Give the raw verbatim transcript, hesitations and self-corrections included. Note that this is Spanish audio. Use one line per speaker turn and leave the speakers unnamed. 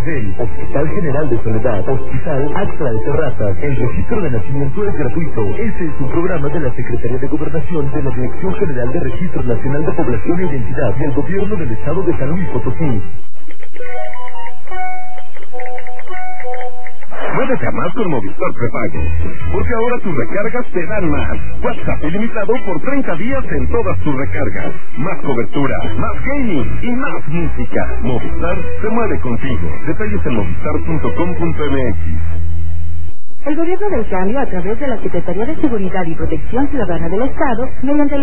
Cardel, Hospital General de Soledad, Hospital Axtra de Terrazas. El registro de nacimiento es gratuito. Este es un programa de la Secretaría de Gobernación de la Dirección General de Registro Nacional de Población e Identidad del Gobierno del Estado de San Luis Potosí.
Muévete a más con Movistar Prepago, porque ahora tus recargas te dan más. WhatsApp ilimitado por treinta días en todas tus recargas. Más cobertura, más gaming y más música. Movistar se mueve contigo. Detalles en movistar punto com punto m x.
El Gobierno del Cambio, a través de la Secretaría de Seguridad y Protección Ciudadana del Estado, mediante la